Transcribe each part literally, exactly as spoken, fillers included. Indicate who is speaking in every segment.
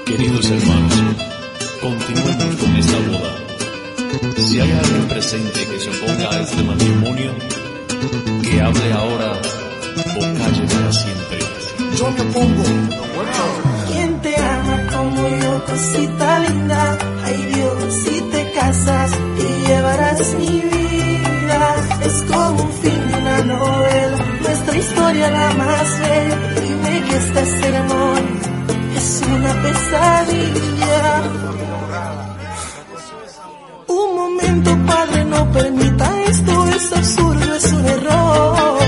Speaker 1: Queridos hermanos, continuemos con esta boda. Si hay alguien presente que se oponga a este matrimonio, que hable ahora o calle para siempre.
Speaker 2: Yo me opongo.
Speaker 3: ¿Quién te ama como yo, cosita linda? Ay Dios, si te casas y llevarás mi vida. Es como un fin de una novela, nuestra historia la más bella. Dime que esta ceremonia es una pesadilla. Un momento, padre, no permita esto, es absurdo, es un error.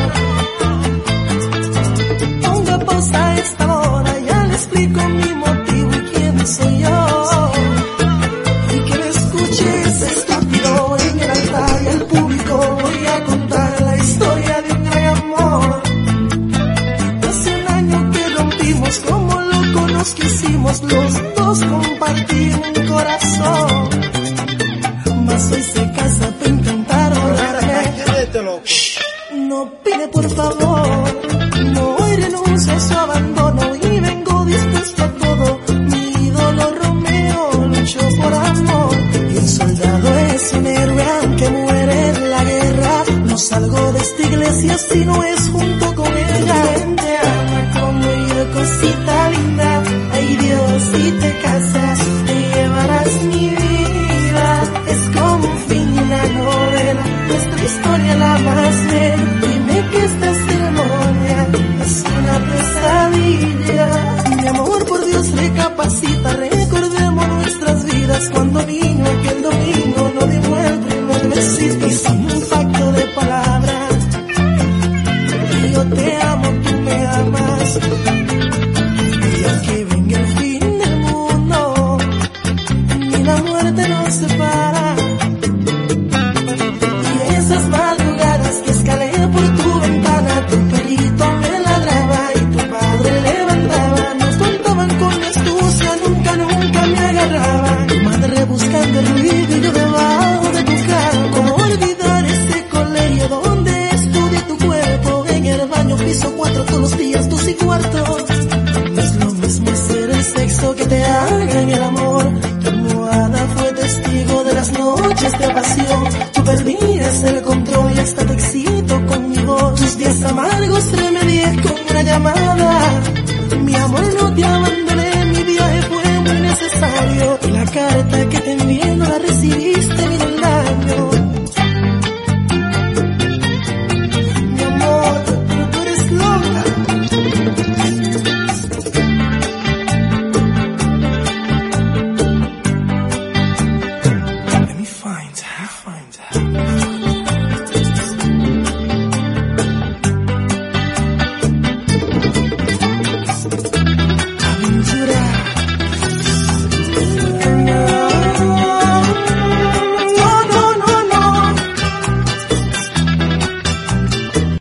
Speaker 3: Ponga pausa a esta hora, ya le explico mi motivo y quién soy yo. Y que me escuches, estúpido, en el altar y al público voy a contar la historia de un gran amor. Hace un año que rompimos, como locos nos quisimos, los dos compartir un corazón. Mas hoy se casa para intentar volverme. No pide por favor, no hoy renuncio a su abandono y vengo dispuesto a todo. Mi ídolo Romeo luchó por amor y el soldado es un héroe aunque muere en la guerra. No salgo de esta iglesia si no es junto con ella. ¿Quién te ama como yo, cosita linda? Ay Dios, si te casas te llevarás mi vida. Es como un fin de una novela, nuestra historia la más bella. Dime que esta ceremonia es una pesadilla. Mi amor, por Dios, recapacita, recordemos nuestras vidas. Cuando vino aquel domingo no dimos el primer besito y sin un pacto de palabras. Y yo te amo, tú me amas. Y aunque venga el fin del mundo, ni la muerte nos separa. Y esas madrugadas que escalé por tu ventana, tu perrito me ladraba y tu padre levantaba. Nos contaban con astucia, nunca, nunca me agarraban. Tu madre buscando el ruido y yo debajo de tu cama. ¿Cómo olvidar ese colegio donde estudié tu cuerpo? En el baño piso cuatro todos los días, dos y cuarto. No es lo mismo hacer el sexo que te haga en el amor. Tu almohada fue testigo de las noches de pasión. Tú perdías el control y hasta te excito con mi voz. Tus días amargos remedié con una llamada. Mi amor, no te abandoné, mi viaje fue muy necesario. Y la carta que te envié no la recibiste ni el daño. Mi amor, tú eres loca. Let me find, let me find.